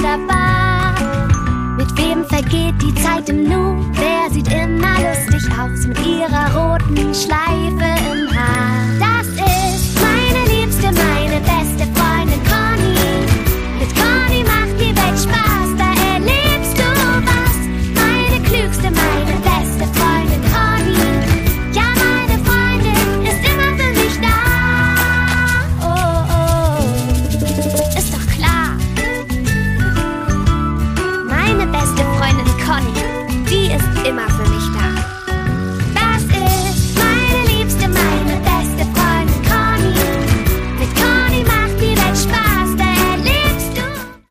wunderbar. Mit wem vergeht die Zeit im Nu? Wer sieht immer lustig aus mit ihrer roten Schleife im Haar?